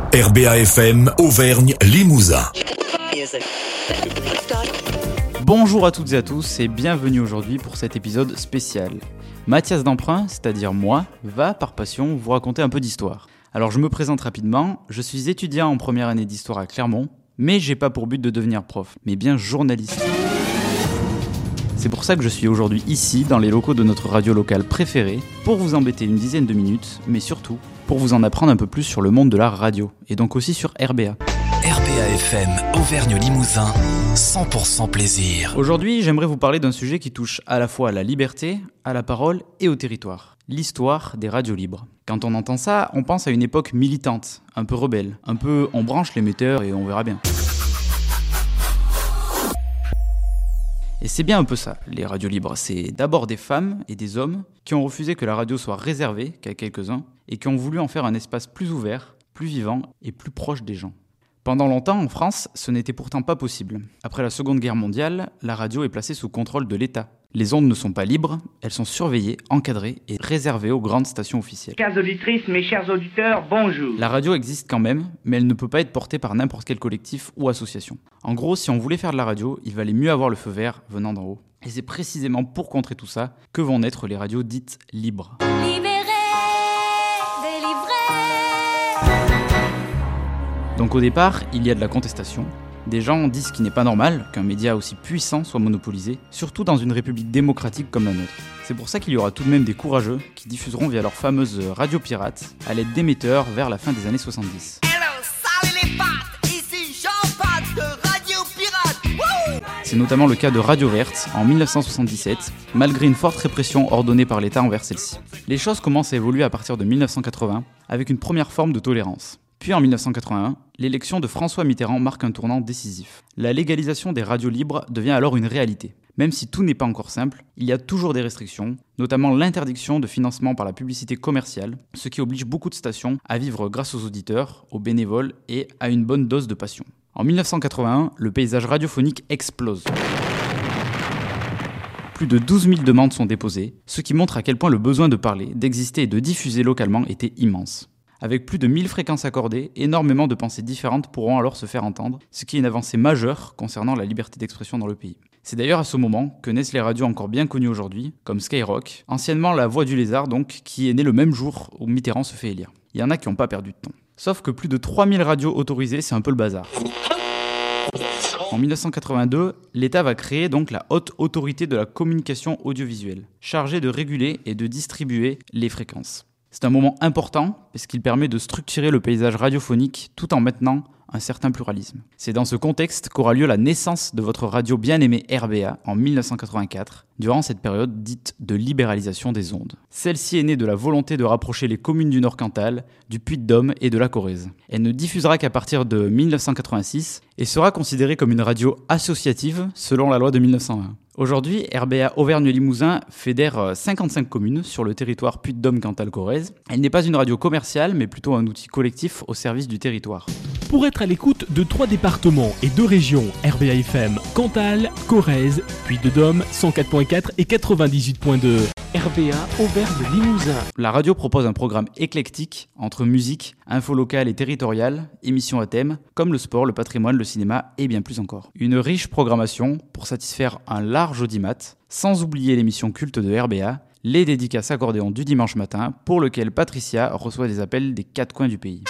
RBA FM Auvergne Limousin. Bonjour à toutes et à tous et bienvenue aujourd'hui pour cet épisode spécial. Mathias d'Emprunt, c'est-à-dire moi, va par passion vous raconter un peu d'histoire. Alors je me présente rapidement, je suis étudiant en première année d'histoire à Clermont, mais j'ai pas pour but de devenir prof, mais bien journaliste. C'est pour ça que je suis aujourd'hui ici, dans les locaux de notre radio locale préférée, pour vous embêter une dizaine de minutes, mais surtout pour vous en apprendre un peu plus sur le monde de la radio, et donc aussi sur RBA. RBA FM Auvergne Limousin, 100% plaisir. Aujourd'hui, j'aimerais vous parler d'un sujet qui touche à la fois à la liberté, à la parole et au territoire. L'histoire des radios libres. Quand on entend ça, on pense à une époque militante, un peu rebelle, un peu on branche l'émetteur et on verra bien. Et c'est bien un peu ça, les radios libres. C'est d'abord des femmes et des hommes qui ont refusé que la radio soit réservée qu'à quelques-uns et qui ont voulu en faire un espace plus ouvert, plus vivant et plus proche des gens. Pendant longtemps, en France, ce n'était pourtant pas possible. Après la Seconde Guerre mondiale, la radio est placée sous contrôle de l'État. Les ondes ne sont pas libres, elles sont surveillées, encadrées et réservées aux grandes stations officielles. Chères auditrices, mes chers auditeurs, bonjour. La radio existe quand même, mais elle ne peut pas être portée par n'importe quel collectif ou association. En gros, si on voulait faire de la radio, il valait mieux avoir le feu vert venant d'en haut. Et c'est précisément pour contrer tout ça que vont naître les radios dites libres. Donc au départ, il y a de la contestation. Des gens disent qu'il n'est pas normal qu'un média aussi puissant soit monopolisé, surtout dans une république démocratique comme la nôtre. C'est pour ça qu'il y aura tout de même des courageux qui diffuseront via leur fameuse radio pirate à l'aide d'émetteurs vers la fin des années 70. C'est notamment le cas de Radio Verte en 1977, malgré une forte répression ordonnée par l'État envers celle-ci. Les choses commencent à évoluer à partir de 1980, avec une première forme de tolérance. Puis en 1981, l'élection de François Mitterrand marque un tournant décisif. La légalisation des radios libres devient alors une réalité. Même si tout n'est pas encore simple, il y a toujours des restrictions, notamment l'interdiction de financement par la publicité commerciale, ce qui oblige beaucoup de stations à vivre grâce aux auditeurs, aux bénévoles et à une bonne dose de passion. En 1981, le paysage radiophonique explose. Plus de 12 000 demandes sont déposées, ce qui montre à quel point le besoin de parler, d'exister et de diffuser localement était immense. Avec plus de 1000 fréquences accordées, énormément de pensées différentes pourront alors se faire entendre, ce qui est une avancée majeure concernant la liberté d'expression dans le pays. C'est d'ailleurs à ce moment que naissent les radios encore bien connues aujourd'hui, comme Skyrock, anciennement la Voix du Lézard donc, qui est née le même jour où Mitterrand se fait élire. Il y en a qui n'ont pas perdu de temps. Sauf que plus de 3000 radios autorisées, c'est un peu le bazar. En 1982, l'État va créer donc la Haute Autorité de la Communication Audiovisuelle, chargée de réguler et de distribuer les fréquences. C'est un moment important parce qu'il permet de structurer le paysage radiophonique tout en maintenant un certain pluralisme. C'est dans ce contexte qu'aura lieu la naissance de votre radio bien-aimée RBA en 1984, durant cette période dite de libéralisation des ondes. Celle-ci est née de la volonté de rapprocher les communes du Nord-Cantal, du Puy-de-Dôme et de la Corrèze. Elle ne diffusera qu'à partir de 1986 et sera considérée comme une radio associative selon la loi de 1901. Aujourd'hui, RBA Auvergne-Limousin fédère 55 communes sur le territoire Puy-de-Dôme-Cantal-Corrèze. Elle n'est pas une radio commerciale, mais plutôt un outil collectif au service du territoire. Pour être à l'écoute de 3 départements et 2 régions, RBA FM, Cantal, Corrèze, Puy-de-Dôme, 104.4 et 98.2. RBA Auvergne-Limousin. La radio propose un programme éclectique entre musique, info locale et territoriale, émissions à thème, comme le sport, le patrimoine, le cinéma et bien plus encore. Une riche programmation pour satisfaire un large audimat, sans oublier l'émission culte de RBA, les dédicaces accordéon du dimanche matin, pour lequel Patricia reçoit des appels des 4 coins du pays.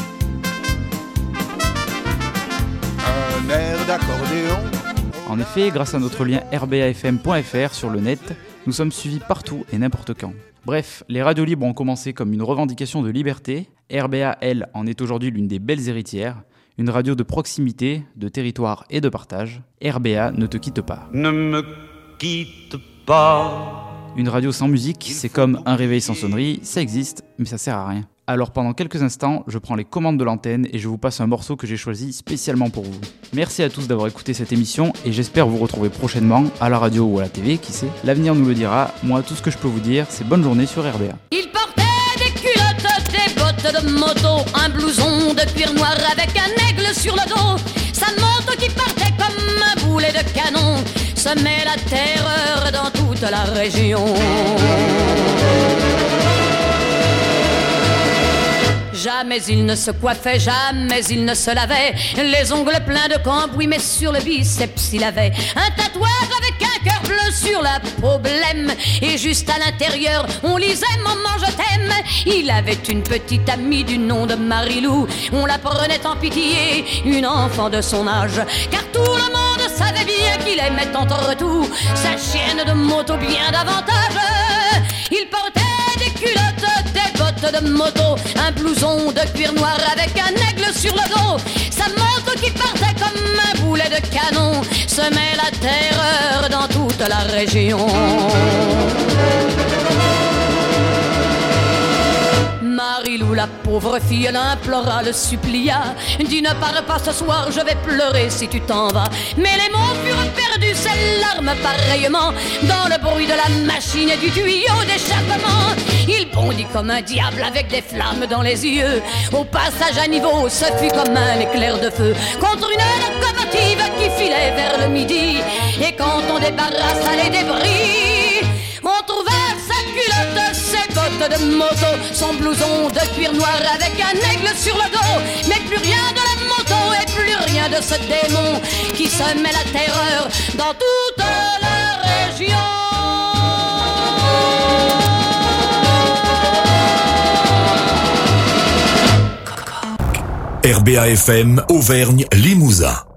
Un air d'accordéon. En effet, grâce à notre lien rbafm.fr sur le net, nous sommes suivis partout et n'importe quand. Bref, les radios libres ont commencé comme une revendication de liberté. RBA, elle, en est aujourd'hui l'une des belles héritières. Une radio de proximité, de territoire et de partage. RBA ne te quitte pas. Ne me quitte pas. Une radio sans musique, c'est comme un réveil sans sonnerie, ça existe, mais ça sert à rien. Alors pendant quelques instants, je prends les commandes de l'antenne et je vous passe un morceau que j'ai choisi spécialement pour vous. Merci à tous d'avoir écouté cette émission et j'espère vous retrouver prochainement à la radio ou à la TV, qui sait. L'avenir nous le dira. Moi, tout ce que je peux vous dire, c'est bonne journée sur RBA. Il portait des culottes, des bottes de moto, un blouson de cuir noir avec un aigle sur le dos. Sa moto qui partait comme un boulet de canon semait la terreur dans toute la région. Jamais il ne se coiffait, jamais il ne se lavait. Les ongles pleins de cambouis, mais sur le biceps il avait un tatouage avec un cœur bleu sur la peau blême. Et juste à l'intérieur, on lisait « Maman, je t'aime ». Il avait une petite amie du nom de Marilou. On la prenait en pitié, une enfant de son âge, car tout le monde savait bien qu'il aimait entre tout sa chienne de moto bien davantage. Il portait des culottes, des bottes de moto, un blouson de cuir noir avec un aigle sur le dos. Sa moto qui partait comme un boulet de canon semait la terreur dans toute la région. Marilou, la pauvre fille, l'implora, le supplia. Dis ne pars pas ce soir, je vais pleurer si tu t'en vas. Mais les mots furent perdus, ses larmes pareillement, dans le bruit de la machine et du tuyau d'échappement. Il bondit comme un diable avec des flammes dans les yeux. Au passage à niveau, ce fut comme un éclair de feu contre une locomotive qui filait vers le midi. Et quand on débarrassa les débris, on trouva sa culotte, ses bottes de moto, son blouson de cuir noir avec un aigle sur le dos. Mais plus rien de la moto et plus rien de ce démon qui semait la terreur dans toute la région. RBA FM Auvergne Limousin.